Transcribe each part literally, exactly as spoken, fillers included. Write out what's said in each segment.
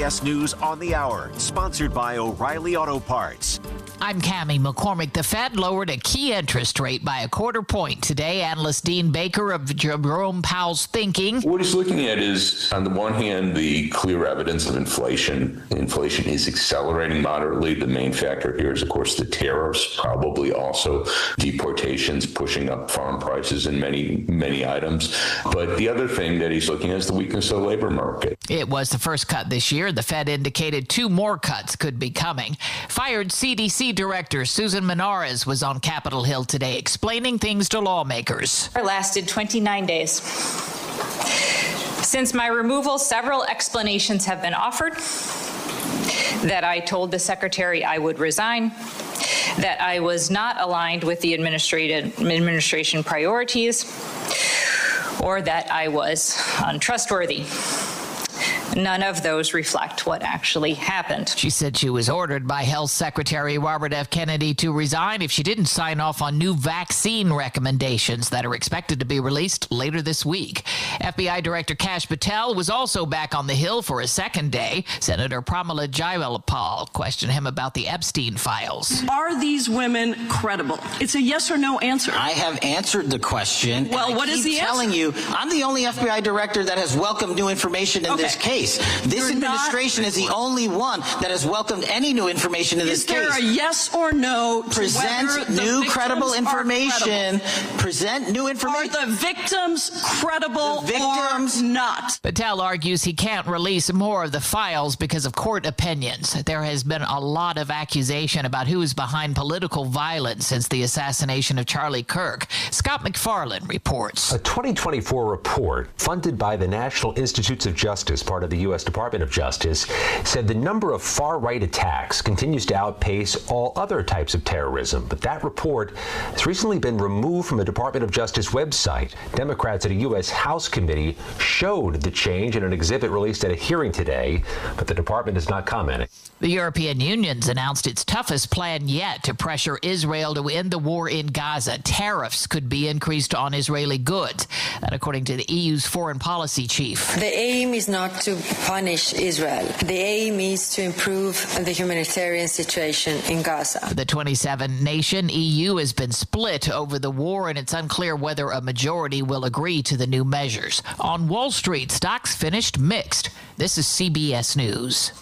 B S News on the Hour, sponsored by O'Reilly Auto Parts. I'm Cammie McCormick. The Fed lowered a key interest rate by a quarter point today. Analyst Dean Baker of Jerome Powell's thinking. What he's looking at is, on the one hand, the clear evidence of inflation. Inflation is accelerating moderately. The main factor here is, of course, the tariffs, probably also deportations pushing up farm prices in many, many items. But the other thing that he's looking at is the weakness of the labor market. It was the first cut this year. The Fed indicated two more cuts could be coming. Fired C D C Director Susan Menares was on Capitol Hill today explaining things to lawmakers. It lasted twenty-nine days. Since my removal, several explanations have been offered. That I told the secretary I would resign, that I was not aligned with the administration priorities, or that I was untrustworthy. None of those reflect what actually happened. She said she was ordered by Health Secretary Robert F. Kennedy to resign if she didn't sign off on new vaccine recommendations that are expected to be released later this week. F B I Director Kash Patel was also back on the Hill for a second day. Senator Pramila Jayapal questioned him about the Epstein files. Are these women credible? It's a yes or no answer. I have answered the question. Well, what is the answer? I'm telling you, I'm the only F B I director that has welcomed new information in okay. this case. This You're administration not, is the only one that has welcomed any new information in this case. Is there case. a yes or no to present new credible information? Credible? Present new information. Are the victims credible the victims, or not? Patel argues he can't release more of the files because of court opinions. There has been a lot of accusation about who is behind political violence since the assassination of Charlie Kirk. Scott McFarland reports. A twenty twenty-four report funded by the National Institutes of Justice, part of the U S Department of Justice, said the number of far-right attacks continues to outpace all other types of terrorism. But that report has recently been removed from the Department of Justice website. Democrats at a U S House committee showed the change in an exhibit released at a hearing today, but the department is not commenting. The European Union's announced its toughest plan yet to pressure Israel to end the war in Gaza. Tariffs could be increased on Israeli goods, that according to the E U's foreign policy chief. The aim is not to punish Israel. The aim is to improve the humanitarian situation in Gaza. The twenty-seven nation E U has been split over the war, and it's unclear whether a majority will agree to the new measures. On Wall Street, stocks finished mixed. This is C B S News.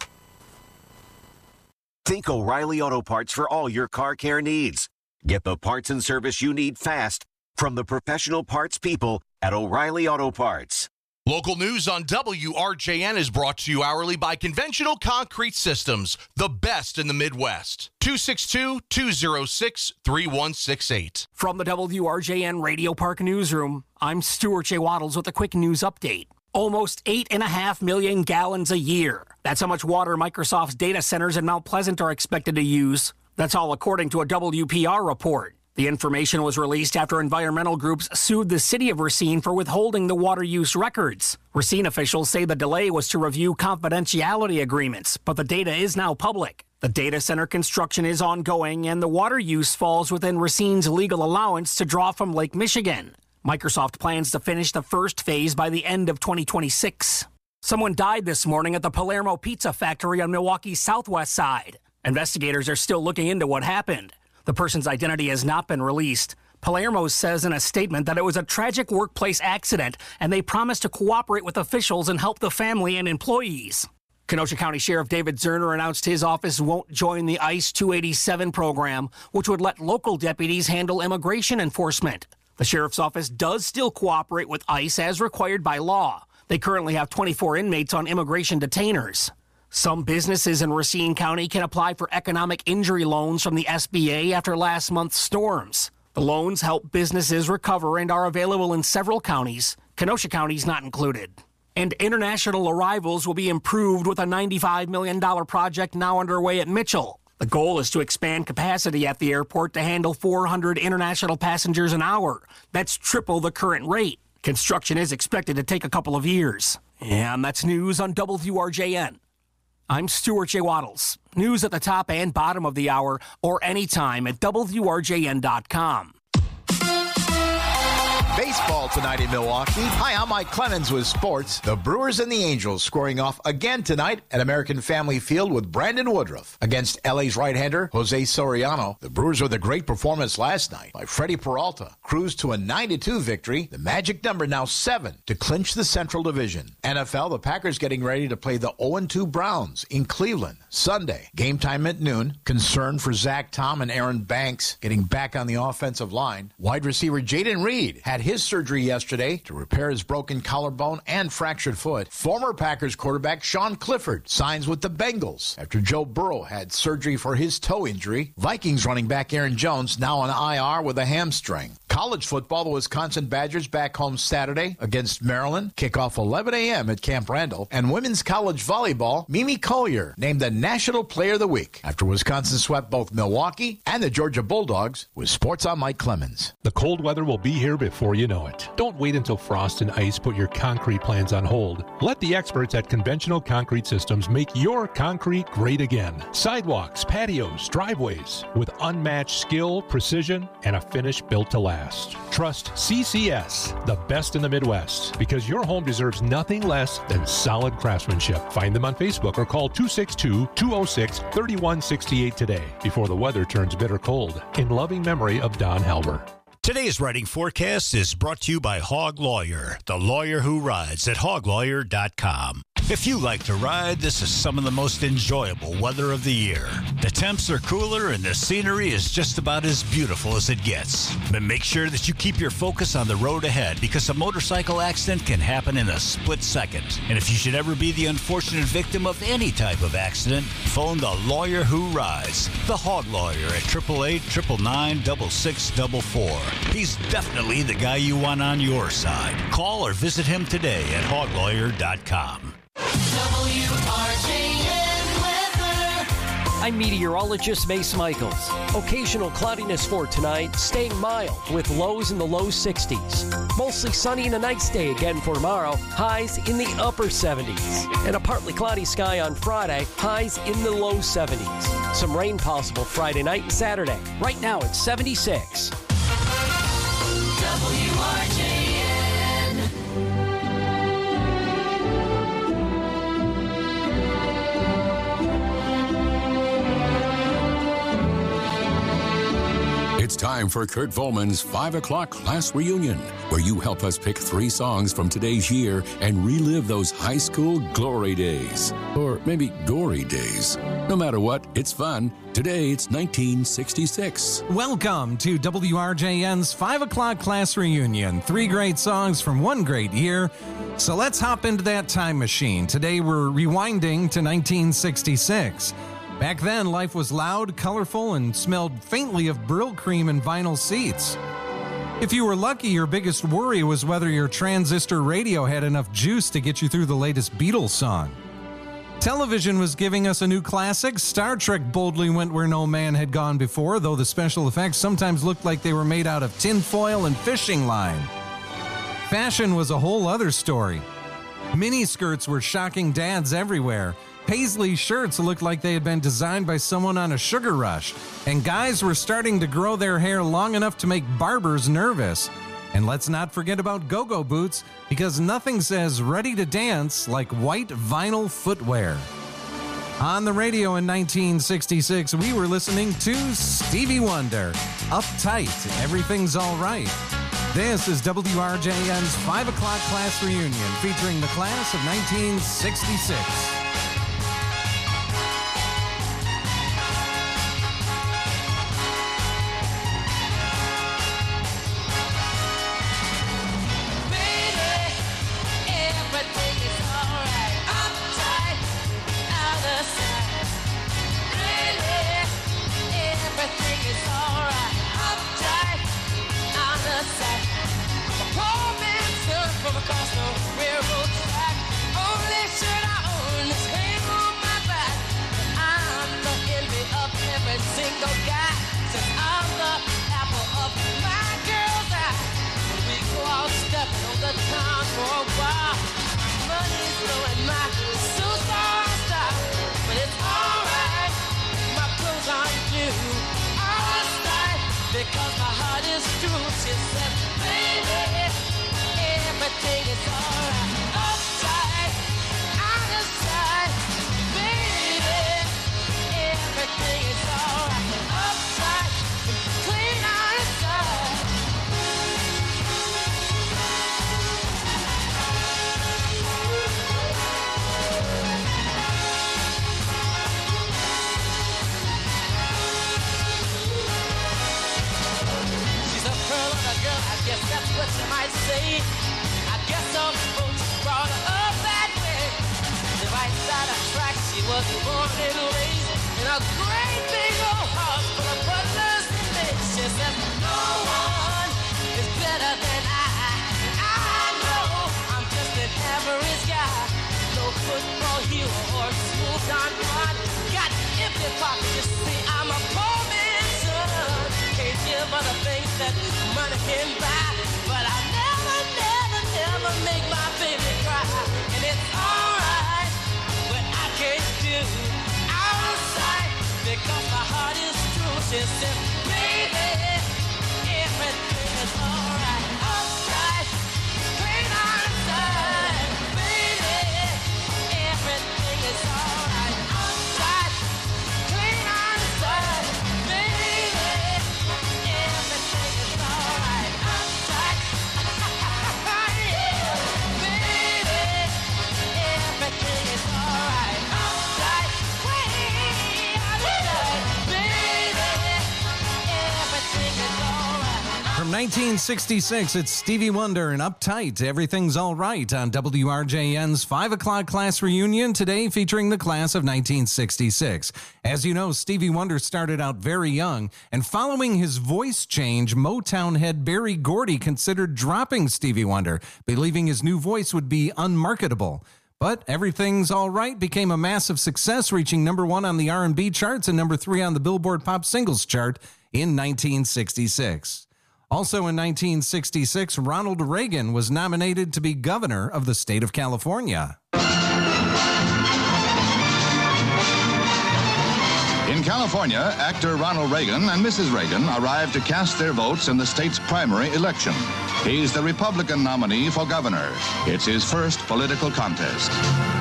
Think O'Reilly Auto Parts for all your car care needs. Get the parts and service you need fast from the professional parts people at O'Reilly Auto Parts. Local news on W R J N is brought to you hourly by Conventional Concrete Systems, the best in the Midwest. two six two, two oh six, three one six eight. From the W R J N Radio Park Newsroom, I'm Stuart J. Waddles with a quick news update. Almost eight and a half million gallons a year. That's how much water Microsoft's data centers in Mount Pleasant are expected to use. That's all according to a W P R report. The information was released after environmental groups sued the city of Racine for withholding the water use records. Racine officials say the delay was to review confidentiality agreements, but the data is now public. The data center construction is ongoing, and the water use falls within Racine's legal allowance to draw from Lake Michigan. Microsoft plans to finish the first phase by the end of twenty twenty-six. Someone died this morning at the Palermo Pizza Factory on Milwaukee's southwest side. Investigators are still looking into what happened. The person's identity has not been released. Palermo says in a statement that it was a tragic workplace accident, and they promise to cooperate with officials and help the family and employees. Kenosha County Sheriff David Zerner announced his office won't join the ICE two eighty-seven program, which would let local deputies handle immigration enforcement. The sheriff's office does still cooperate with ICE as required by law. They currently have twenty-four inmates on immigration detainers. Some businesses in Racine County can apply for economic injury loans from the S B A after last month's storms. The loans help businesses recover and are available in several counties. Kenosha County is not included. And international arrivals will be improved with a ninety-five million dollars project now underway at Mitchell. The goal is to expand capacity at the airport to handle four hundred international passengers an hour. That's triple the current rate. Construction is expected to take a couple of years. And that's news on W R J N. I'm Stuart J. Waddles. News at the top and bottom of the hour or anytime at W R J N dot com. Baseball tonight in Milwaukee. Hi, I'm Mike Clemens with sports. The Brewers and the Angels scoring off again tonight at American Family Field with Brandon Woodruff against L A's right-hander Jose Soriano. The Brewers with a great performance last night by Freddie Peralta cruised to a nine to two victory. The magic number now seven to clinch the Central Division. N F L, the Packers getting ready to play the oh and two Browns in Cleveland Sunday. Game time at noon. Concern for Zach Tom and Aaron Banks getting back on the offensive line. Wide receiver Jaden Reed had his surgery yesterday to repair his broken collarbone and fractured foot. Former Packers quarterback Sean Clifford signs with the Bengals after Joe Burrow had surgery for his toe injury. Vikings running back Aaron Jones now on I R with a hamstring. College football, the Wisconsin Badgers back home Saturday against Maryland. Kickoff eleven a.m. at Camp Randall. And women's college volleyball, Mimi Collier named the National Player of the Week after Wisconsin swept both Milwaukee and the Georgia Bulldogs. With Sports, I'm Mike Clemens. The cold weather will be here before you know it. Don't wait until frost and ice put your concrete plans on hold. Let the experts at Conventional Concrete Systems make your concrete great again. Sidewalks, patios, driveways with unmatched skill, precision, and a finish built to last. Trust C C S, the best in the Midwest, because your home deserves nothing less than solid craftsmanship. Find them on Facebook or call two six two, two oh six, three one six eight today before the weather turns bitter cold. In loving memory of Don Halber. Today's writing forecast is brought to you by Hog Lawyer, the lawyer who rides at hog lawyer dot com. If you like to ride, this is some of the most enjoyable weather of the year. The temps are cooler and the scenery is just about as beautiful as it gets. But make sure that you keep your focus on the road ahead because a motorcycle accident can happen in a split second. And if you should ever be the unfortunate victim of any type of accident, phone the lawyer who rides, the Hog Lawyer at eight eight eight, nine nine nine, six six four four. He's definitely the guy you want on your side. Call or visit him today at hog lawyer dot com. W R J N weather. I'm meteorologist Mace Michaels. Occasional cloudiness for tonight, staying mild with lows in the low sixties. Mostly sunny and a nice day again for tomorrow, highs in the upper seventies. And a partly cloudy sky on Friday, highs in the low seventies. Some rain possible Friday night and Saturday. Right now it's seventy-six. W R J N. It's time for Kurt Volman's five o'clock Class Reunion, where you help us pick three songs from today's year and relive those high school glory days. Or maybe gory days. No matter what, it's fun. Today, it's nineteen sixty-six. Welcome to W R J N's five o'clock Class Reunion. Three great songs from one great year. So let's hop into that time machine. Today, we're rewinding to nineteen sixty-six. Back then, life was loud, colorful, and smelled faintly of Brill cream and vinyl seats. If you were lucky, your biggest worry was whether your transistor radio had enough juice to get you through the latest Beatles song. Television was giving us a new classic. Star Trek boldly went where no man had gone before, though the special effects sometimes looked like they were made out of tinfoil and fishing line. Fashion was a whole other story. Miniskirts were shocking dads everywhere. Paisley shirts looked like they had been designed by someone on a sugar rush, and guys were starting to grow their hair long enough to make barbers nervous. And let's not forget about go-go boots, because nothing says ready to dance like white vinyl footwear. On the radio in nineteen sixty-six, we were listening to Stevie Wonder, Uptight, Everything's All Right. This is W R J N's five o'clock Class Reunion, featuring the class of nineteen sixty-six. Because my heart is true, she said, baby. say. I guess some folks brought her up that way. The right side of tracks, she was born and raised in a great big old house full of brothers and mates. She said, no one is better than I. And I know I'm just an average guy. No football hero or smooth on one. Got empty pockets, you see, I'm a poor man's son. Can't give her the things that money can buy. But I never, never, never make my baby cry. And it's alright, but I can't do out of sight because my heart is true. She says, baby, everything is alright. Uptight, clean on inside. Baby, everything is alright. Uptight, clean on inside. Baby, everything is alright. Uptight, yeah. Baby, everything is alright. Uptight, way outside. Baby, everything is alright. From nineteen sixty-six, it's Stevie Wonder and Uptight. Everything's All Right on W R J N's five o'clock class reunion today, featuring the class of nineteen sixty-six. As you know, Stevie Wonder started out very young, and following his voice change, Motown head Berry Gordy considered dropping Stevie Wonder, believing his new voice would be unmarketable. But Everything's All Right became a massive success, reaching number one on the R and B charts and number three on the Billboard Pop Singles chart in nineteen sixty-six. Also in nineteen sixty-six, Ronald Reagan was nominated to be governor of the state of California. In California, actor Ronald Reagan and Missus Reagan arrived to cast their votes in the state's primary election. He's the Republican nominee for governor. It's his first political contest.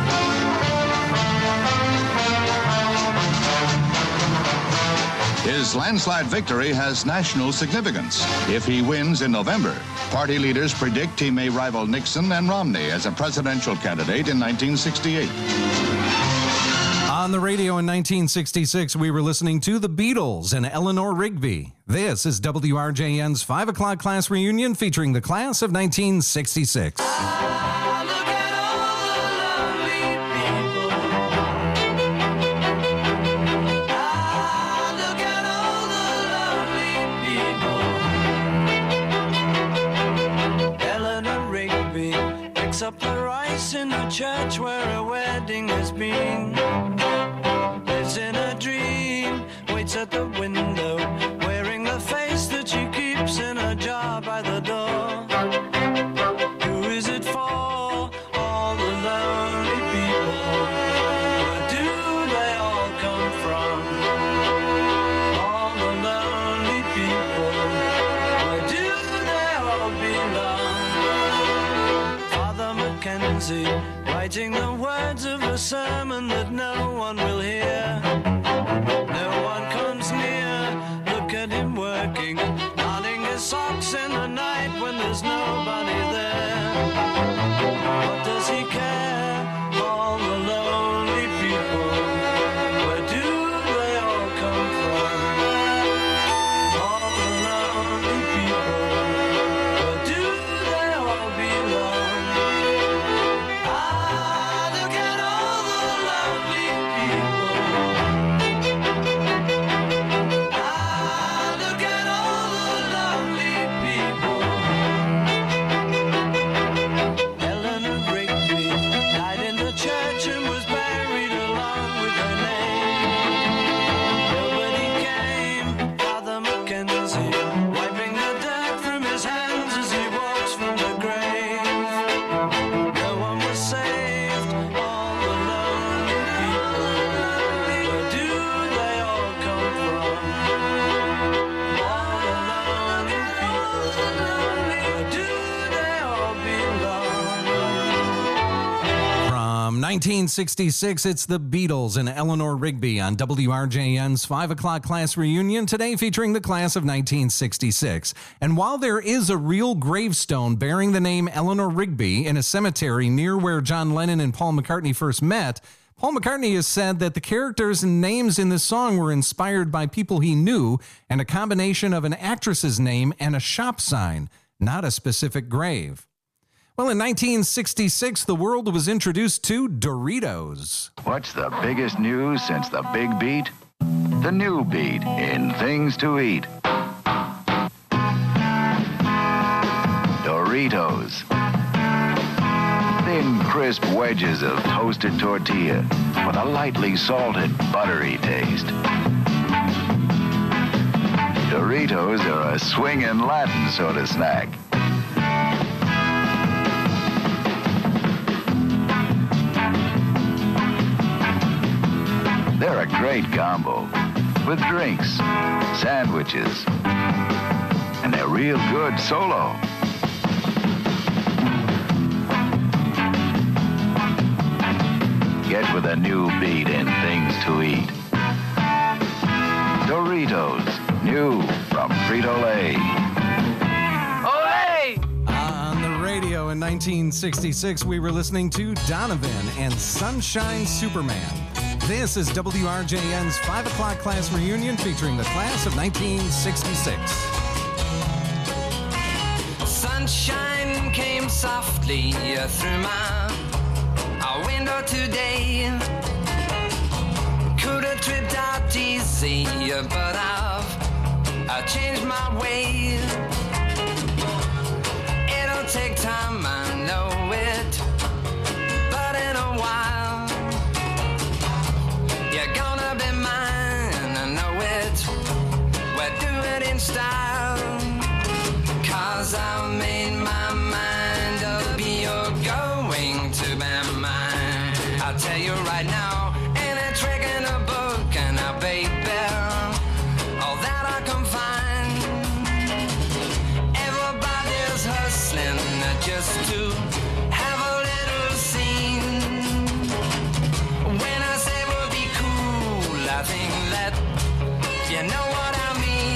His landslide victory has national significance. If he wins in November, party leaders predict he may rival Nixon and Romney as a presidential candidate in nineteen sixty-eight. On the radio in nineteen sixty-six, we were listening to the Beatles and Eleanor Rigby. This is W R J N's five o'clock class reunion featuring the class of nineteen sixty-six. Up the rice in the church where a wedding has been. Lives in a dream, waits at the window, wearing the face that she keeps in a jar by the door. Who is it for? All the lonely people. Where do they all come from? All the lonely people. Where do they all belong? Mackenzie, writing the words of a sermon that no one will hear. No one comes near, look at him working, darning his socks in the night when there's nobody there. What does he care? All the lonely people, where do they all come from? All the lonely people, where do they all belong? nineteen sixty-six, it's the Beatles and Eleanor Rigby on W R J N's five o'clock class reunion, today featuring the class of nineteen sixty-six. And while there is a real gravestone bearing the name Eleanor Rigby in a cemetery near where John Lennon and Paul McCartney first met, Paul McCartney has said that the characters and names in this song were inspired by people he knew and a combination of an actress's name and a shop sign. not a specific grave. Well, in nineteen sixty-six, the world was introduced to Doritos. What's the biggest news since the big beat? The new beat in things to eat. Doritos. Thin, crisp wedges of toasted tortilla with a lightly salted, buttery taste. Doritos are a swingin' Latin sort of snack. They're a great combo with drinks, sandwiches, and they're real good solo. Get with a new beat in things to eat. Doritos, new from Frito-Lay. Olay! On the radio in nineteen sixty-six, we were listening to Donovan and Sunshine Superman. This is W R J N's five o'clock class reunion featuring the class of nineteen sixty-six. Sunshine came softly through my window today. Could have tripped out easy, but I've I changed my way. It'll take time, I know it, but in a while you're gonna be mine, I know it. We'll do it in style, 'cause I've made my mind up, you're going to be mine. I'll tell you right now, ain't a trick in a book, and a baby, all that I can find. Everybody's hustling just to have a little scene. When I say we'll be cool, I think that you know what I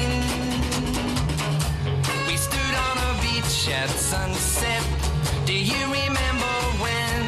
mean. We stood on a beach at sunset. Do you remember when?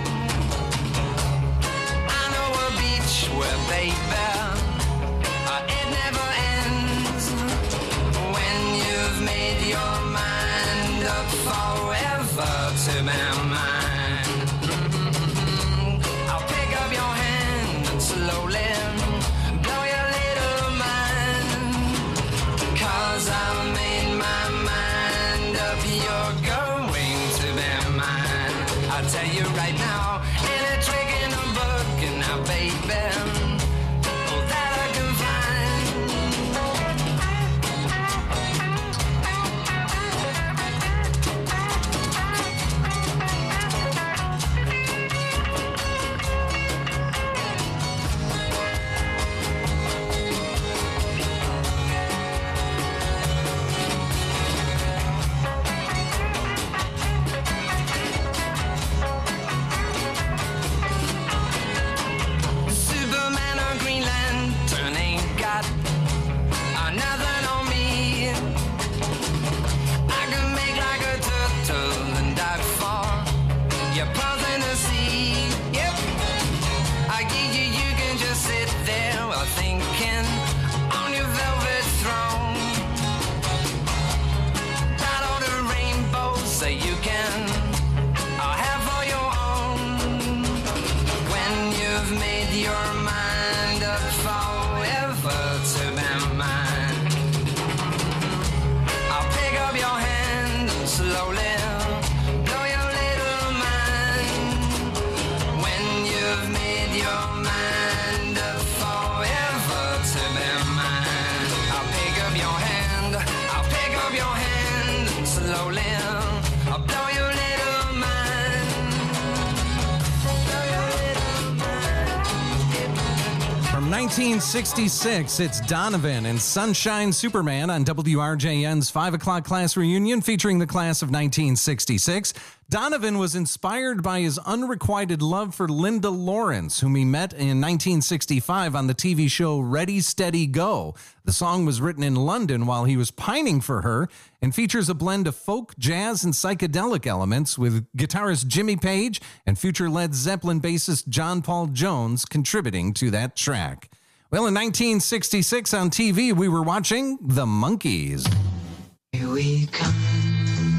I know a beach where, baby, uh, it never ends. When you've made your mind up forever to be mine. Mm-hmm. I'll pick up your hand and slowly blow your little mind. 'Cause I've made my mind up, you're going to be mine. I'll tell you right now, ain't a trick in a book, and now, baby, all that I can Superman or Green Lantern ain't got nothing on me. I can make like a turtle and dive for your pearls in the sea. Yep, I give you, you can just sit there while thinking on your velvet throne. Got all the rainbows that you can I'll have for your own. When you've made your mind up forever to be mine, I'll pick up your hand and slowly blow your little mind. When you've made your mind up forever to be mine, I'll pick up your hand, I'll pick up your hand and slowly I'll blow your little mind. Blow your little mind. From nineteen sixty-six, it's Donovan and Sunshine Superman on W R J N's five o'clock class reunion featuring the class of nineteen sixty-six. Donovan was inspired by his unrequited love for Linda Lawrence, whom he met in nineteen sixty-five on the T V show Ready, Steady, Go. The song was written in London while he was pining for her and features a blend of folk, jazz, and psychedelic elements with guitarist Jimmy Page and future Led Zeppelin bassist John Paul Jones contributing to that track. Well, in nineteen sixty-six on T V, we were watching The Monkees. Here we come.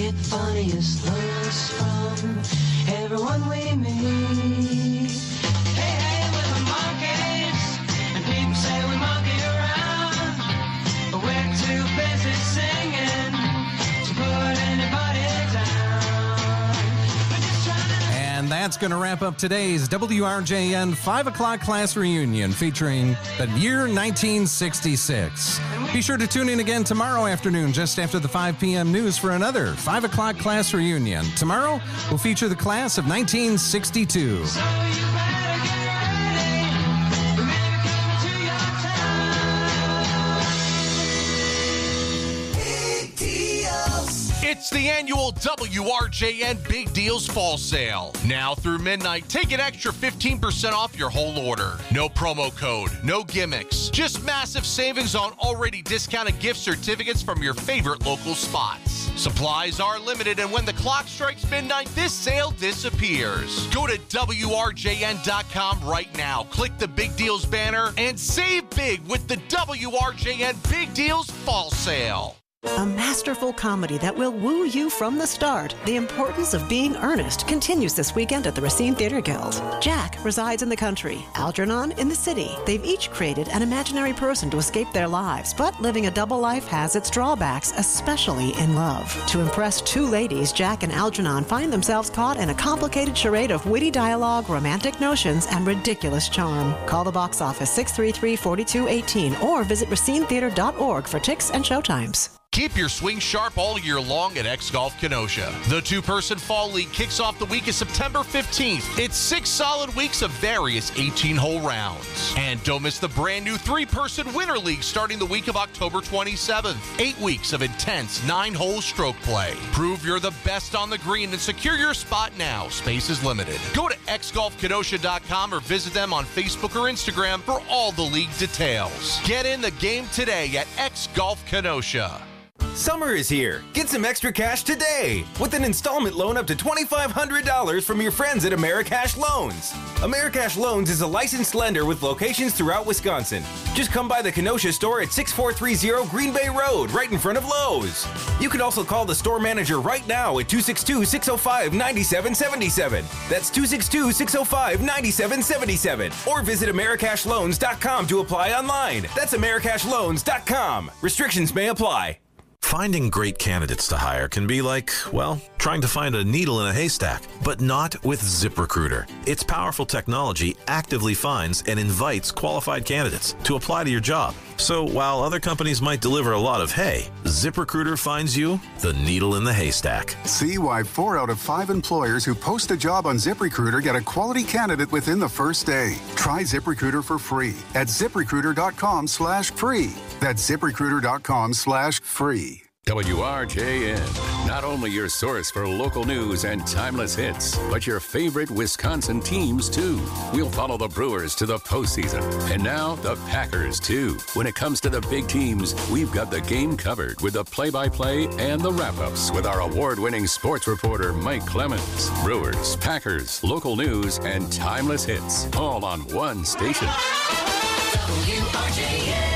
get funniest looks from everyone we meet. Hey, hey, we're the monkeys, and people say we monkey around, but we're too busy singing to put anybody down. We're just trying to... And that's going to wrap up today's W R J N five o'clock class reunion featuring the year nineteen sixty-six. Be sure to tune in again tomorrow afternoon just after the five p.m. news for another five o'clock class reunion. Tomorrow, we'll feature the class of nineteen sixty-two. So you better get ready. We may be coming to your town. Big deals. It's the annual W R J N Big Deals Fall Sale. Now through midnight, take an extra fifteen percent off your whole order. No promo code, no gimmicks, just massive savings on already discounted gift certificates from your favorite local spots. Supplies are limited, and when the clock strikes midnight, this sale disappears. Go to W R J N dot com right now, click the Big Deals banner, and save big with the W R J N Big Deals Fall Sale. A masterful comedy that will woo you from the start. The Importance of Being Earnest continues this weekend at the Racine Theater Guild. Jack resides in the country, Algernon in the city. They've each created an imaginary person to escape their lives, but living a double life has its drawbacks, especially in love. To impress two ladies, Jack and Algernon find themselves caught in a complicated charade of witty dialogue, romantic notions, and ridiculous charm. Call the box office six three three, four two one eight or visit racine theater dot org for tickets and showtimes. Keep your swing sharp all year long at X Golf Kenosha. The two-person Fall League kicks off the week of September fifteenth. It's six solid weeks of various eighteen-hole rounds. And don't miss the brand-new three-person Winter League starting the week of October twenty-seventh. Eight weeks of intense nine-hole stroke play. Prove you're the best on the green and secure your spot now. Space is limited. Go to x golf kenosha dot com or visit them on Facebook or Instagram for all the league details. Get in the game today at X Golf Kenosha. Summer is here. Get some extra cash today with an installment loan up to twenty-five hundred dollars from your friends at Americash Loans. Americash Loans is a licensed lender with locations throughout Wisconsin. Just come by the Kenosha store at six four three zero Green Bay Road, right in front of Lowe's. You can also call the store manager right now at two six two, six oh five, nine seven seven seven. That's two six two, six oh five, nine seven seven seven. Or visit americash loans dot com to apply online. That's americash loans dot com. Restrictions may apply. Finding great candidates to hire can be like, well, trying to find a needle in a haystack, but not with ZipRecruiter. Its powerful technology actively finds and invites qualified candidates to apply to your job. So while other companies might deliver a lot of hay, ZipRecruiter finds you the needle in the haystack. See why four out of five employers who post a job on ZipRecruiter get a quality candidate within the first day. Try ZipRecruiter for free at ziprecruiter dot com slash free. That's ziprecruiter dot com slash free. W R J N, not only your source for local news and timeless hits, but your favorite Wisconsin teams, too. We'll follow the Brewers to the postseason, and now the Packers, too. When it comes to the big teams, we've got the game covered with the play-by-play and the wrap-ups with our award-winning sports reporter, Mike Clemens. Brewers, Packers, local news, and timeless hits, all on one station. W R J N.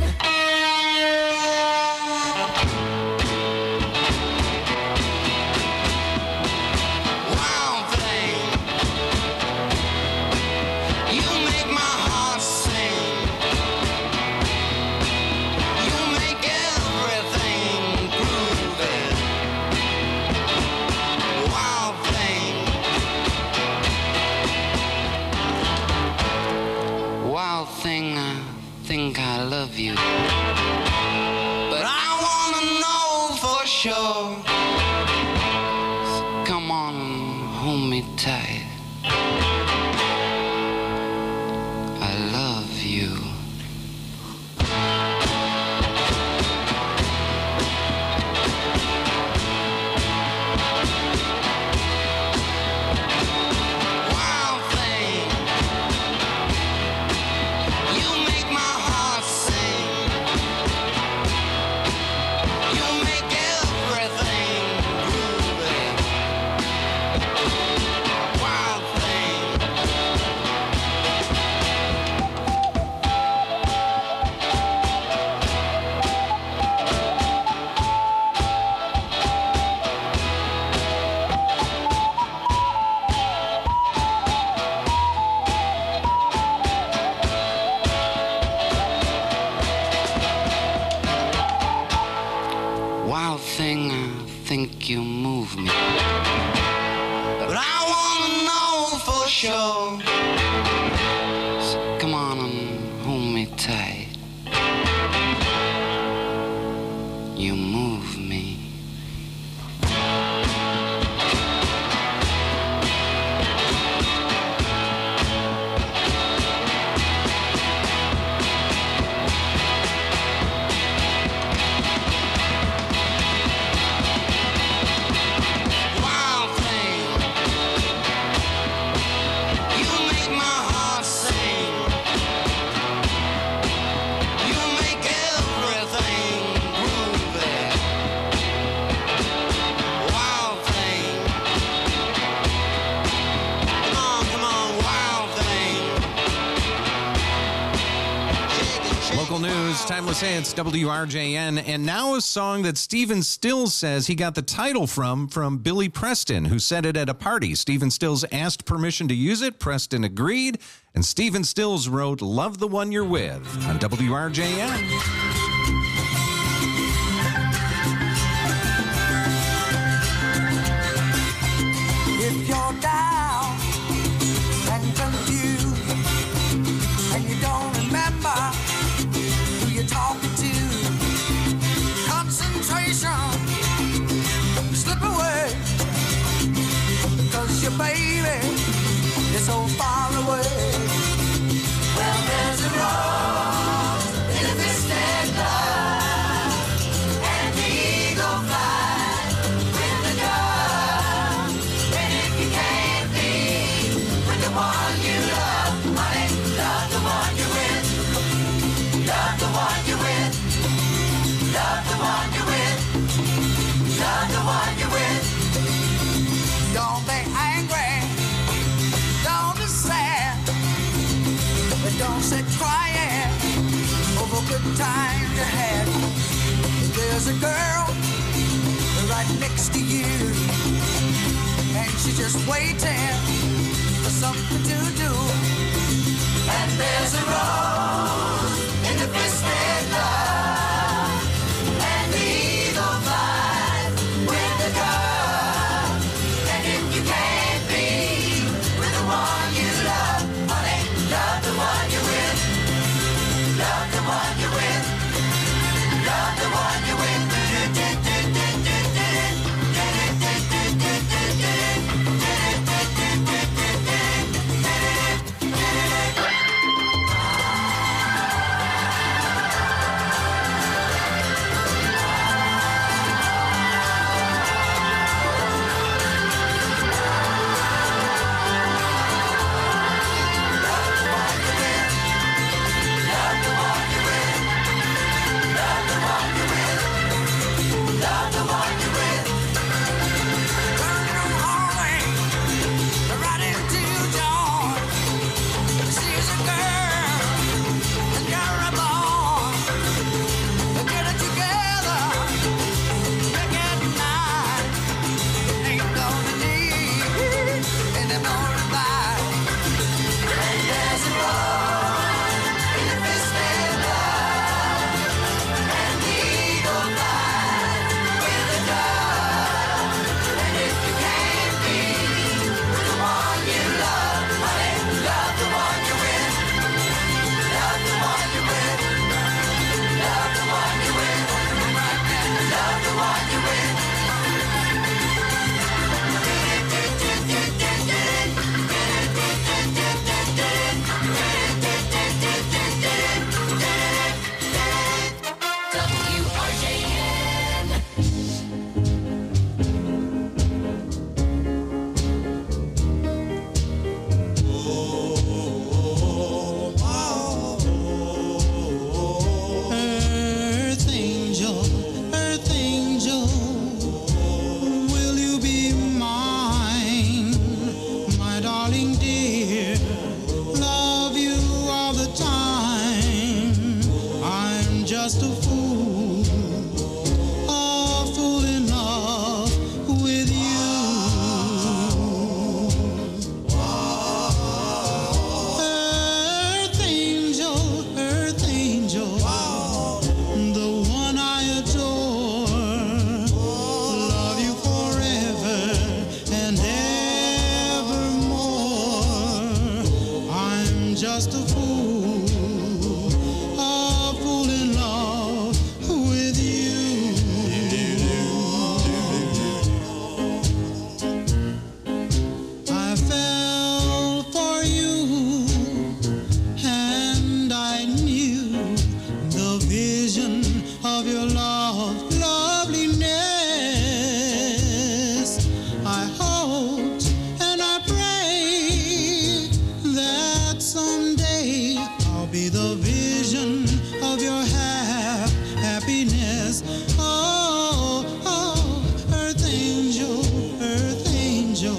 Thing, I think I love you, but I wanna know for sure. So come on and hold me tight. I love you. Wow. think you move me. But I wanna know for sure. So come on and hold me tight. You move me. News, Timeless Hits, W R J N, and now a song that Stephen Stills says he got the title from, from Billy Preston, who said it at a party. Stephen Stills asked permission to use it, Preston agreed, and Stephen Stills wrote Love the One You're With on W R J N. If you're down and confused and you don't remember who you're talking to, concentration slip away, because your baby is so far away. Well, there's a rose in a twisted love, and the eagle flies with the dove. And if you can't be with the one you love, honey, love the one you're with. Love the one you're with. Love the one you're with. Love the one you're with. Don't be angry. Don't be sad. But don't sit crying over good times you had. There's a girl right next to you, and she's just waiting for something to do. And there's a rose in the twisted love, and the eagle flies with the dove. And if you can't be with the one you love, honey, love the one you're with. Love the one you're with. Love the one you're with. I'm just a fool, a fool in love with you. I fell for you, and I knew the vision of your love, loveliness. I hoped and I prayed that someday I'll be the vision of your hap- happiness. Oh, oh, earth angel, earth angel,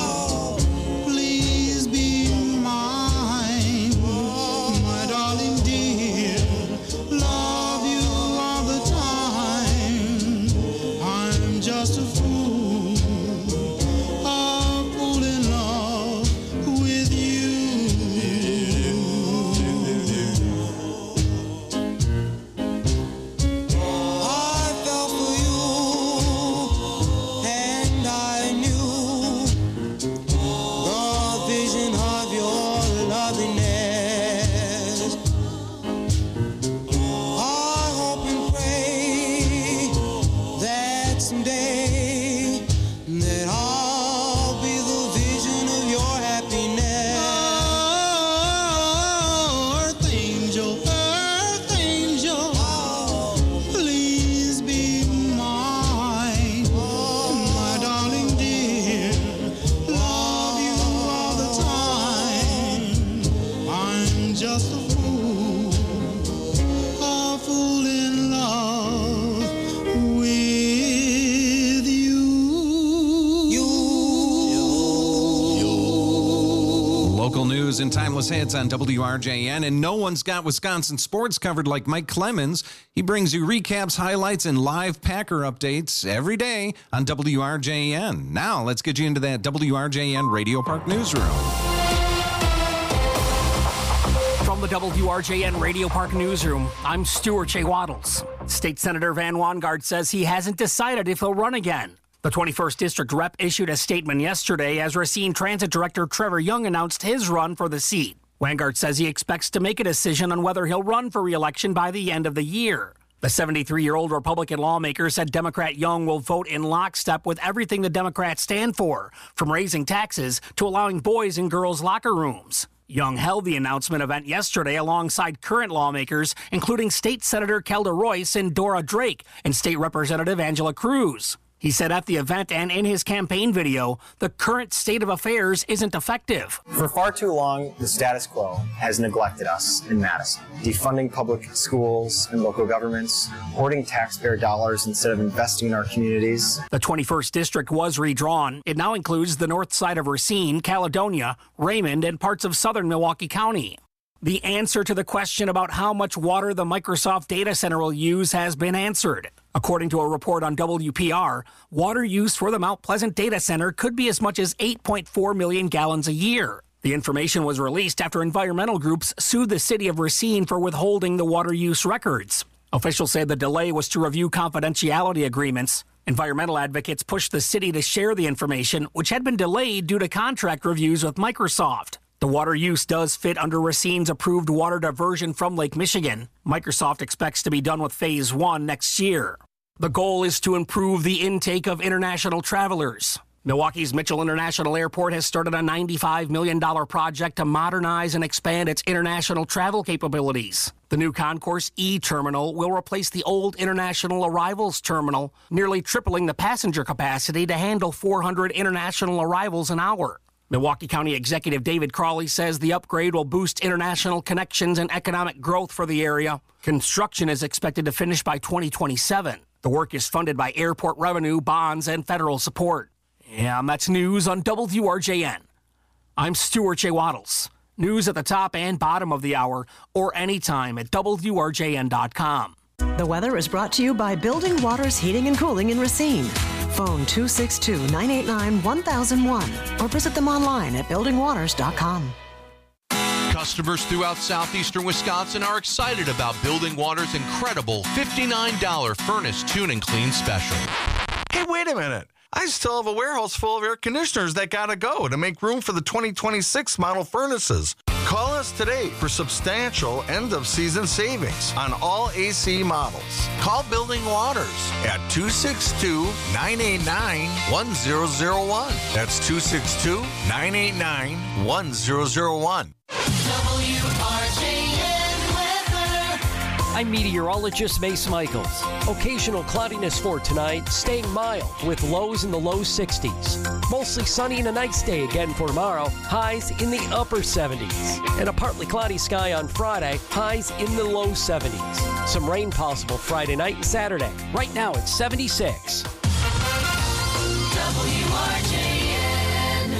please be mine, my darling dear. Love you all the time. I'm just a fool, a fool in love with you. I fell for you, and I knew the vision of your loveliness. I hope and pray that someday that I'll be the vision of your happiness. Oh, earth angel, earth angel, please be mine, my darling dear. Love you all the time. I'm just a fool, a fool in love with you. Local news and timeless hits on W R J N, and no one's got Wisconsin sports covered like Mike Clemens. He brings you recaps, highlights, and live Packer updates every day on W R J N. Now, let's get you into that W R J N Radio Park newsroom. From the W R J N Radio Park newsroom, I'm Stuart J. Waddles. State Senator Van Wangard says he hasn't decided if he'll run again. The twenty-first District Rep issued a statement yesterday as Racine Transit Director Trevor Young announced his run for the seat. Wangard says he expects to make a decision on whether he'll run for re-election by the end of the year. The seventy-three-year-old Republican lawmaker said Democrat Young will vote in lockstep with everything the Democrats stand for, from raising taxes to allowing boys and girls locker rooms. Young held the announcement event yesterday alongside current lawmakers, including State Senator Kelda Royce and Dora Drake and State Representative Angela Cruz. He said at the event and in his campaign video, the current state of affairs isn't effective. For far too long, the status quo has neglected us in Madison, defunding public schools and local governments, hoarding taxpayer dollars instead of investing in our communities. The twenty-first District was redrawn. It now includes the north side of Racine, Caledonia, Raymond, and parts of southern Milwaukee County. The answer to the question about how much water the Microsoft data center will use has been answered. According to a report on W P R, water use for the Mount Pleasant data center could be as much as eight point four million gallons a year. The information was released after environmental groups sued the city of Racine for withholding the water use records. Officials say the delay was to review confidentiality agreements. Environmental advocates pushed the city to share the information, which had been delayed due to contract reviews with Microsoft. The water use does fit under Racine's approved water diversion from Lake Michigan. Microsoft expects to be done with phase one next year. The goal is to improve the intake of international travelers. Milwaukee's Mitchell International Airport has started a ninety-five million dollars project to modernize and expand its international travel capabilities. The new Concourse E terminal will replace the old international arrivals terminal, nearly tripling the passenger capacity to handle four hundred international arrivals an hour. Milwaukee County Executive David Crawley says the upgrade will boost international connections and economic growth for the area. Construction is expected to finish by twenty twenty-seven. The work is funded by airport revenue, bonds, and federal support. And that's news on W R J N. I'm Stuart J. Waddles. News at the top and bottom of the hour, or anytime at W R J N dot com. The weather is brought to you by Building Waters Heating and Cooling in Racine. Phone two six two, nine eight nine, one thousand one or visit them online at building waters dot com. Customers throughout southeastern Wisconsin are excited about Building Water's incredible fifty-nine dollars furnace tune and clean special. Hey, wait a minute. I still have a warehouse full of air conditioners that gotta go to make room for the twenty twenty-six model furnaces. Call us today for substantial end-of-season savings on all A C models. Call Building Waters at two six two, nine eight nine, one zero zero one. That's two six two, nine eight nine, one zero zero one. W R J N weather. I'm meteorologist Mace Michaels. Occasional cloudiness for tonight, staying mild with lows in the low sixties. Mostly sunny and a nice day again for tomorrow, highs in the upper seventies. And a partly cloudy sky on Friday, highs in the low seventies. Some rain possible Friday night and Saturday. Right now it's seventy-six. W R J N.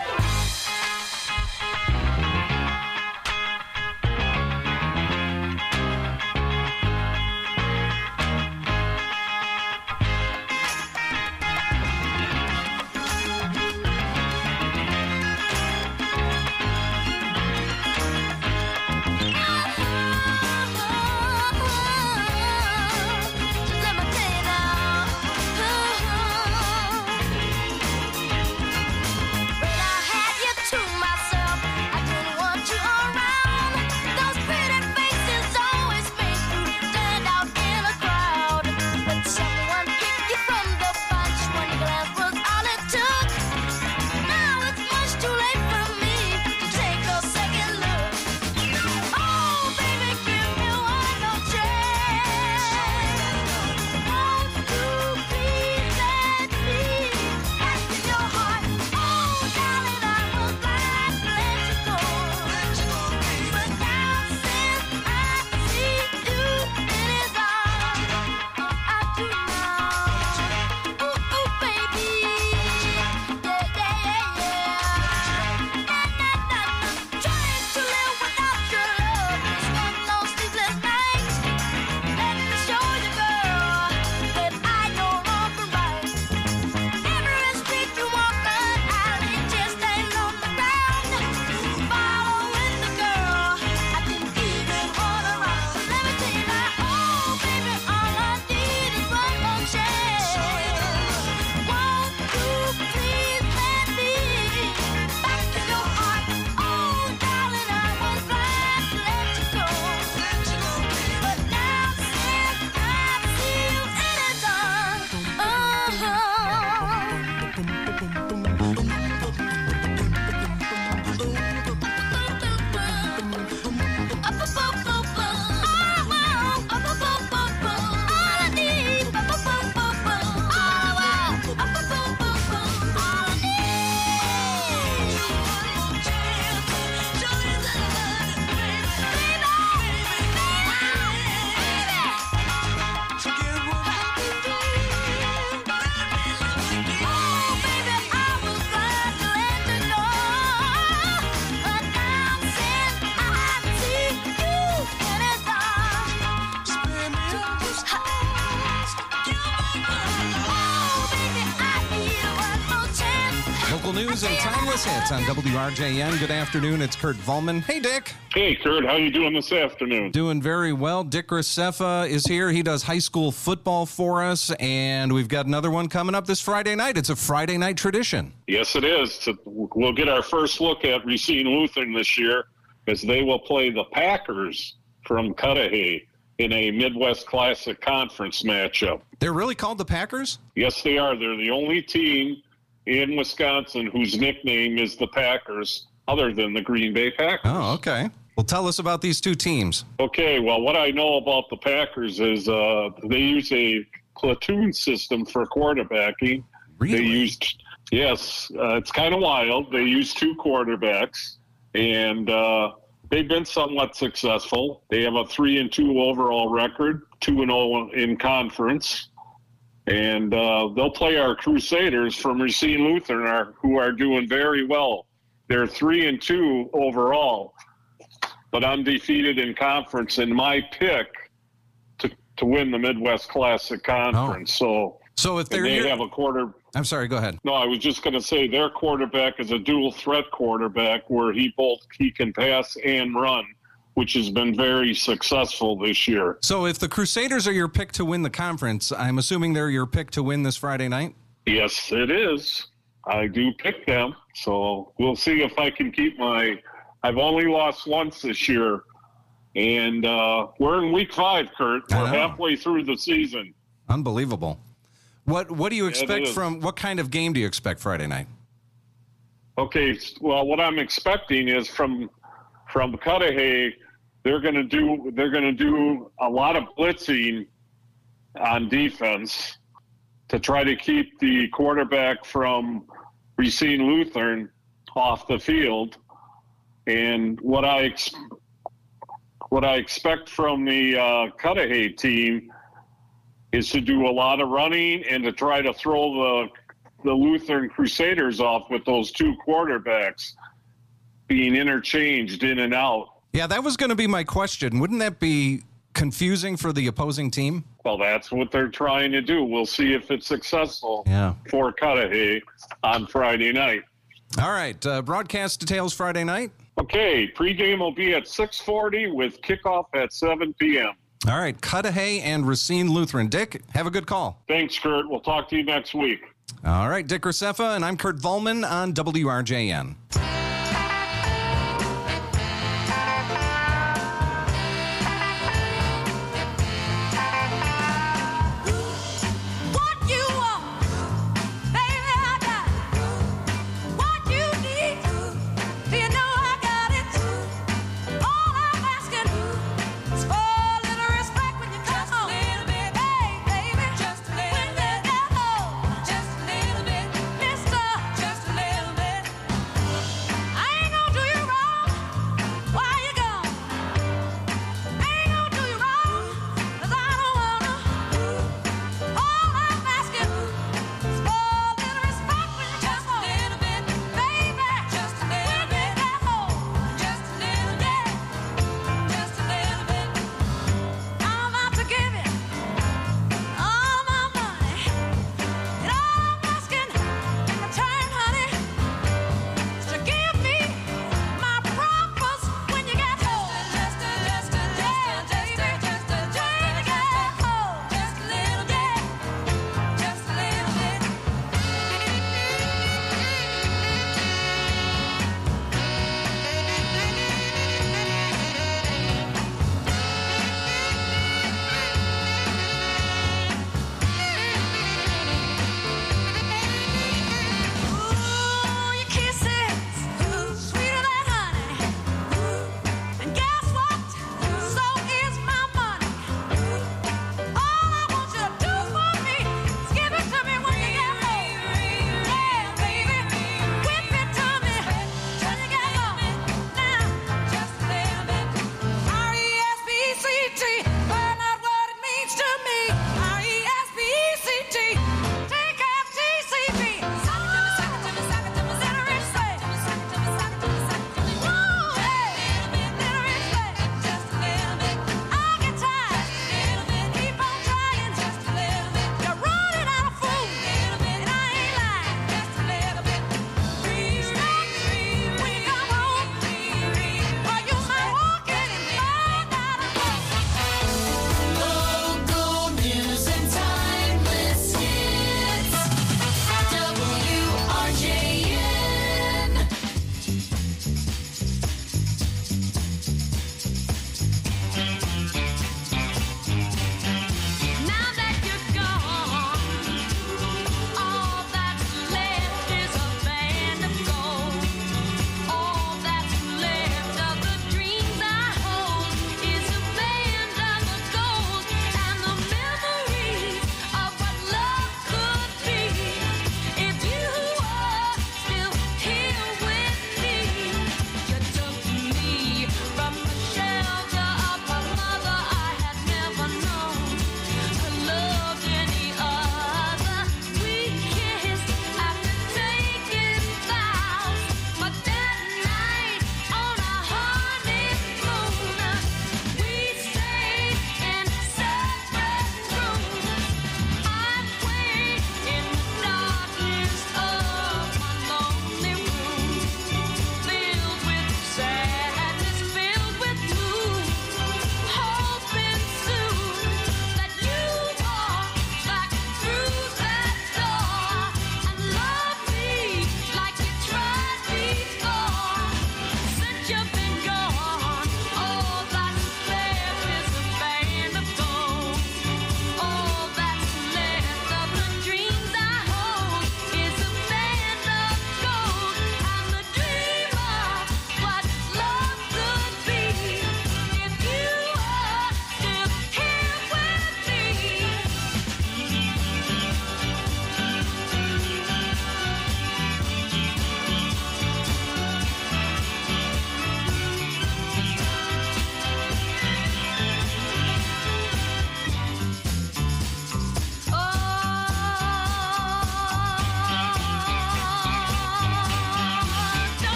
News and timeless hits on W R J N. Good afternoon. It's Kurt Volman. Hey, Dick. Hey, Kurt. How you doing this afternoon? Doing very well. Dick Graceffa is here. He does high school football for us, and we've got another one coming up this Friday night. It's a Friday night tradition. Yes, it is. We'll get our first look at Racine Lutheran this year as they will play the Packers from Cudahy in a Midwest Classic Conference matchup. They're really called the Packers? Yes, they are. They're the only team in Wisconsin whose nickname is the Packers, other than the Green Bay Packers. Oh, okay. Well, tell us about these two teams. Okay, well, what I know about the Packers is uh, they use a platoon system for quarterbacking. Really? They used, yes, uh, it's kind of wild. They use two quarterbacks, and uh, they've been somewhat successful. They have a three and two overall record, two and zero in conference. And uh, they'll play our Crusaders from Racine Lutheran, are, who are doing very well. They're three and two overall, but undefeated in conference. And my pick to to win the Midwest Classic Conference. Oh. So, so if they're they here, have a quarter. I'm sorry. Go ahead. No, I was just going to say their quarterback is a dual threat quarterback where he both he can pass and run, which has been very successful this year. So if the Crusaders are your pick to win the conference, I'm assuming they're your pick to win this Friday night? Yes, it is. I do pick them, so we'll see if I can keep my. I've only lost once this year, and uh, we're in week five, Kurt. We're halfway through the season. Unbelievable. What What do you Yeah, expect it is. from? What kind of game do you expect Friday night? Okay, well, what I'm expecting is from from Cudahy, they're going to do they're going to do a lot of blitzing on defense to try to keep the quarterback from Racine Lutheran off the field. And what I ex- what I expect from the uh, Cudahy team is to do a lot of running and to try to throw the the Lutheran Crusaders off with those two quarterbacks being interchanged in and out. Yeah, that was going to be my question. Wouldn't that be confusing for the opposing team? Well, that's what they're trying to do. We'll see if it's successful Yeah. for Cudahy on Friday night. All right, uh, broadcast details Friday night. Okay, pregame will be at six forty with kickoff at seven p.m. All right, Cudahy and Racine Lutheran. Dick, have a good call. Thanks, Kurt. We'll talk to you next week. All right, Dick Graceffa, and I'm Kurt Volman on W R J N. What you want, baby, I got it. What you need, do you know I got it? All I'm asking is for a little respect when you come home. Just a little bit, hey, baby, just a little when bit. You get home, just a little bit, mister, just a little bit.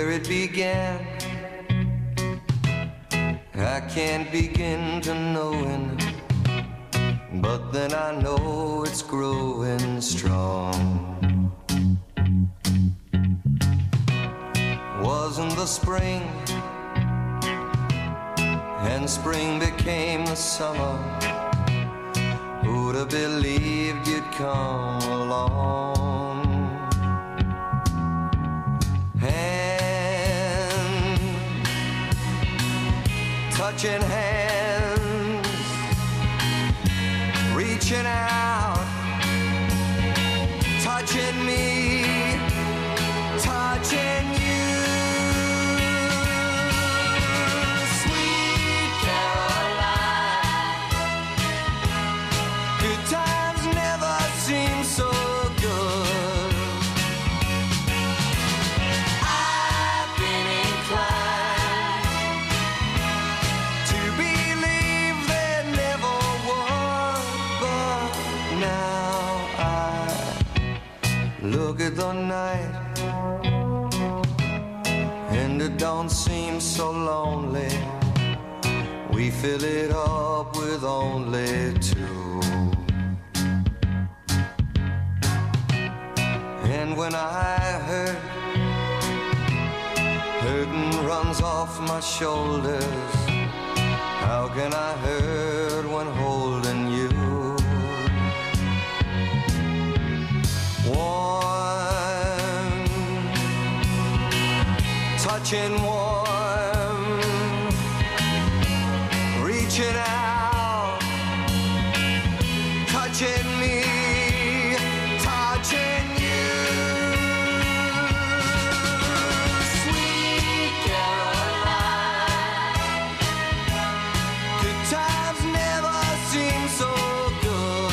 where it began. I can't begin to knowing, but then I know it's growing strong. Wasn't the spring, and spring became the summer. Who'd have believed you'd come along? Hand, touching hands, reaching out, touching me, touching you. Sweet Caroline, good times never seem so good. I've been inclined to believe there never was, but now I look at the night and it don't seem so lonely. We fill it up with only two. And when I hurt, hurting runs off my shoulders. How can I hurt when holding you? Warm, touching warm, reaching out, touching me, touching you. Sweet Caroline, good times never seem so good.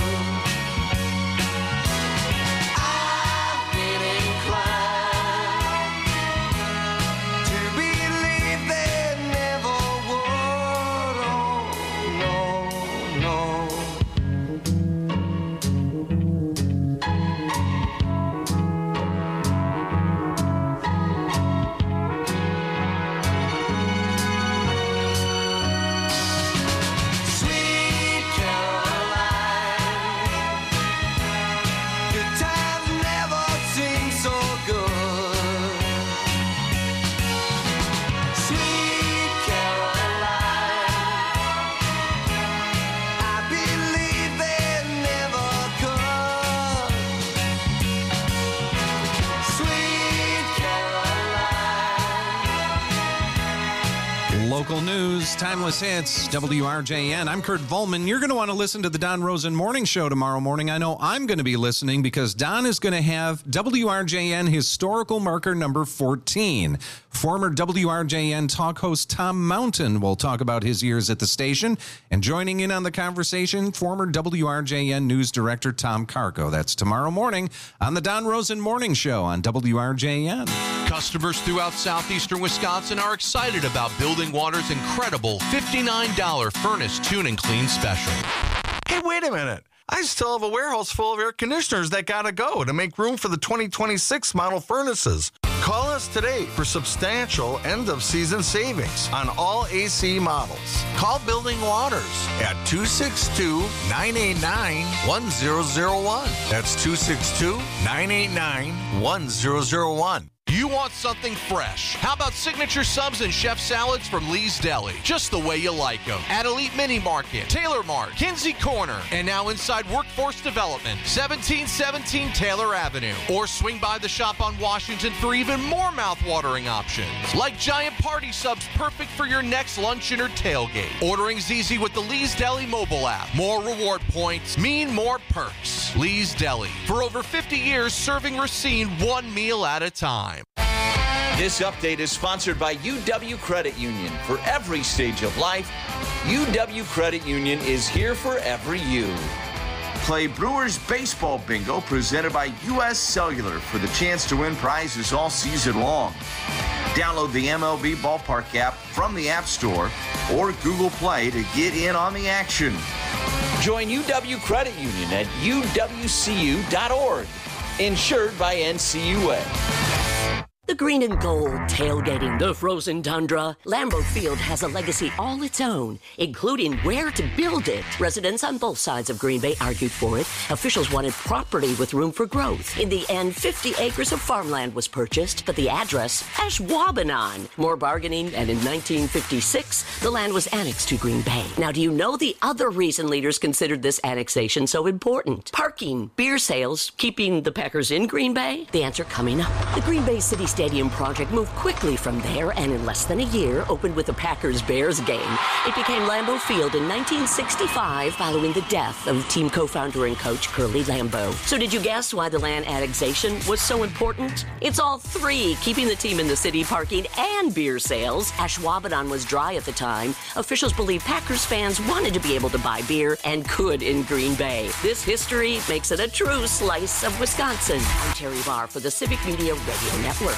I've been inclined to believe there never would. Oh, no, Sweet Caroline, good times never seem so good. Sweet Caroline, I believe they never could. Sweet Caroline. Local news, timeless hits, W R J N. I'm Kurt Volman. You're going to want to listen to the Don Rosen Morning Show tomorrow morning. I know I'm going to be listening because Don is going to have W R J N historical marker number fourteen. Former W R J N talk host Tom Mountain will talk about his years at the station. And joining in on the conversation, former W R J N news director Tom Carco. That's tomorrow morning on the Don Rosen Morning Show on W R J N. Customers throughout southeastern Wisconsin are excited about Building Water's incredible fifty-nine dollars furnace tune and clean special. Hey, wait a minute. I still have a warehouse full of air conditioners that gotta go to make room for the twenty twenty-six model furnaces. Call us today for substantial end-of-season savings on all A C models. Call Building Waters at two six two, nine eight nine, one zero zero one. That's two six two, nine eight nine, one zero zero one. You want something fresh? How about signature subs and chef salads from Lee's Deli? Just the way you like them. At Elite Mini Market, Taylor Mart, Kinsey Corner, and now inside Workforce Development, seventeen seventeen Taylor Avenue. Or swing by the shop on Washington for even more mouth-watering options. Like giant party subs perfect for your next luncheon or tailgate. Ordering's easy with the Lee's Deli mobile app. More reward points mean more perks. Lee's Deli. For over fifty years, serving Racine one meal at a time. This update is sponsored by U W Credit Union. For every stage of life, U W Credit Union is here for every you. Play Brewers Baseball Bingo presented by U S Cellular for the chance to win prizes all season long. Download the M L B Ballpark app from the App Store or Google Play to get in on the action. Join U W Credit Union at U W C U dot org. Insured by N C U A. The green and gold tailgating the frozen tundra. Lambeau Field has a legacy all its own, including where to build it. Residents on both sides of Green Bay argued for it. Officials wanted property with room for growth. In the end, fifty acres of farmland was purchased, but the address, Ashwaubenon. More bargaining, and in nineteen fifty-six, the land was annexed to Green Bay. Now, do you know the other reason leaders considered this annexation so important? Parking, beer sales, keeping the Packers in Green Bay? The answer coming up. The Green Bay City Stadium project moved quickly from there and in less than a year opened with the Packers-Bears game. It became Lambeau Field in nineteen sixty-five following the death of team co-founder and coach Curly Lambeau. So did you guess why the land annexation was so important? It's all three, keeping the team in the city, parking, and beer sales. Ashwaubenon was dry at the time. Officials believe Packers fans wanted to be able to buy beer and could in Green Bay. This history makes it a true slice of Wisconsin. I'm Terry Barr for the Civic Media Radio Network.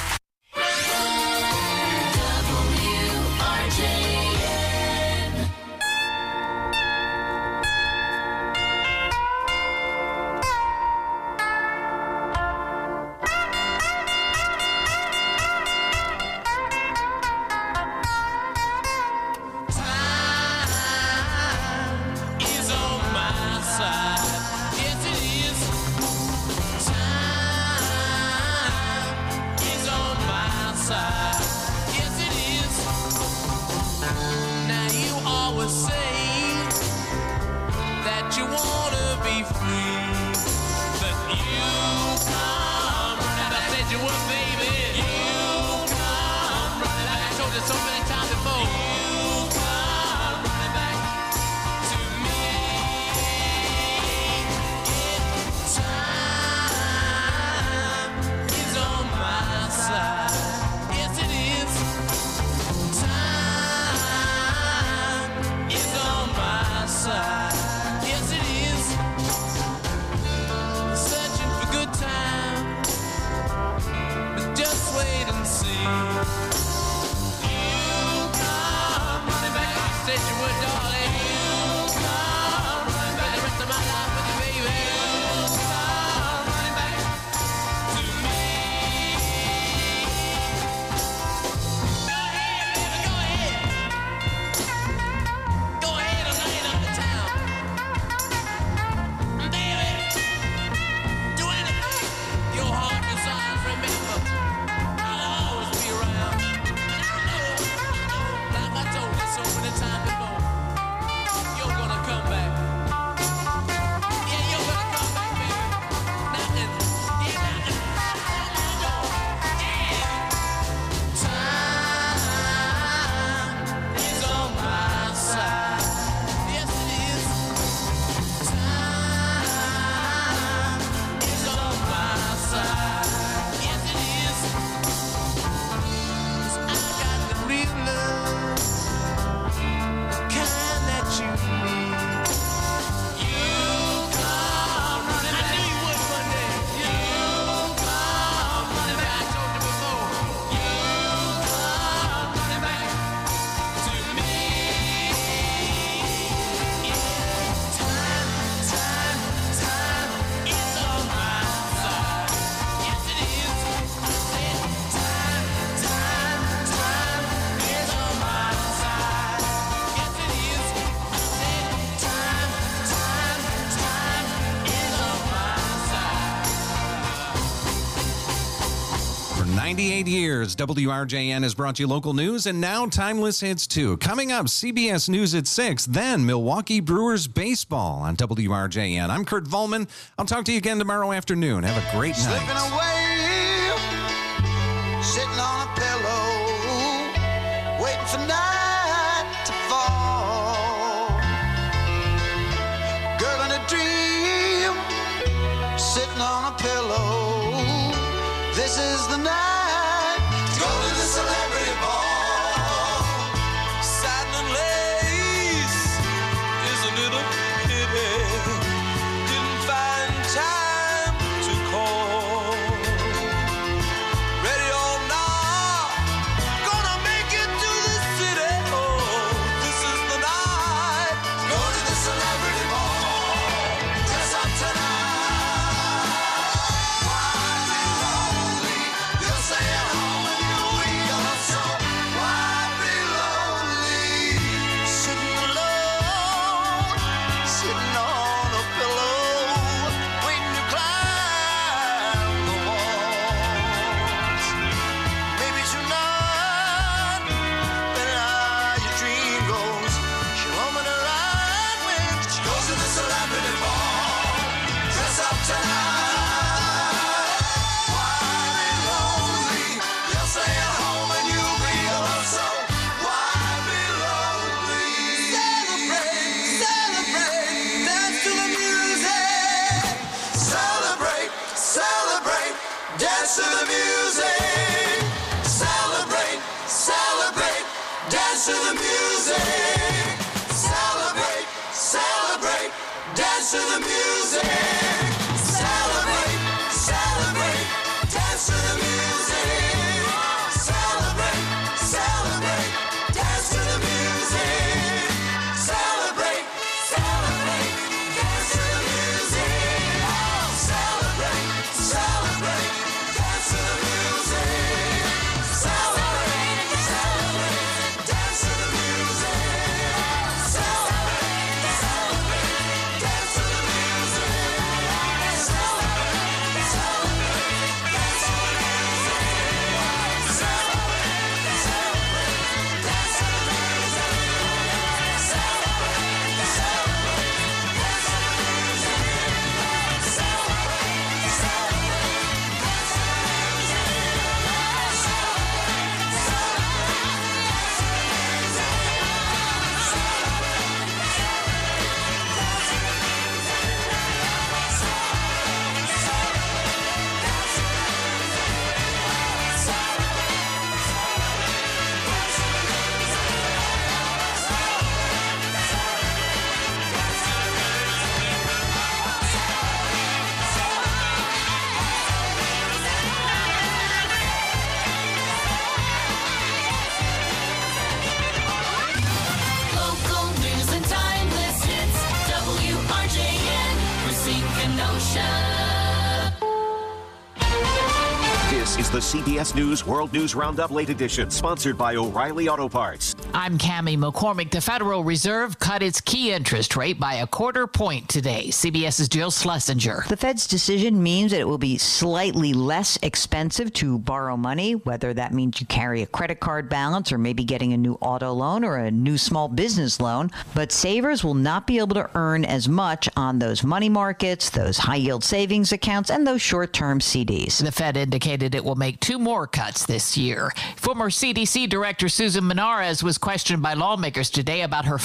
ninety-eight years, W R J N has brought you local news and now Timeless Hits two. Coming up, C B S News at six, then Milwaukee Brewers baseball on W R J N. I'm Kurt Volman. I'll talk to you again tomorrow afternoon. Have a great Slipping night. away, sitting on a pillow, waiting for night to fall. Girl in a dream, sitting on a pillow. This is the night to go to the celebrity ball. Satin and lace, isn't it a pity? Didn't find time to call. Ready or not, gonna make it to the city. Dance to the music. Celebrate, celebrate. Dance to the music. Celebrate, celebrate. Dance to the music. Celebrate, celebrate. Dance to the music. Celebrate, celebrate. Dance to the music. Celebrate, celebrate. Dance to the music. Celebrate, celebrate. Dance to the music. Celebrate, celebrate. Dance to the music. Celebrate, celebrate. Dance to the music. Celebrate, celebrate. Dance to the music. Celebrate, celebrate. Dance to the music. Celebrate, celebrate. Local news and timeless hits. W R J N, Racine Kenosha. This is the C B S News World News Roundup Late Edition, sponsored by O'Reilly Auto Parts. I'm Cammie McCormick. The Federal Reserve cut its key interest rate by a quarter point today. CBS's Jill Schlesinger. The Fed's decision means that it will be slightly less expensive to borrow money, whether that means you carry a credit card balance or maybe getting a new auto loan or a new small business loan. But savers will not be able to earn as much on those money markets, those high-yield savings accounts, and those short-term C Ds. The Fed indicated it will make two more cuts this year. Former C D C Director Susan Menares was questioned by lawmakers today about her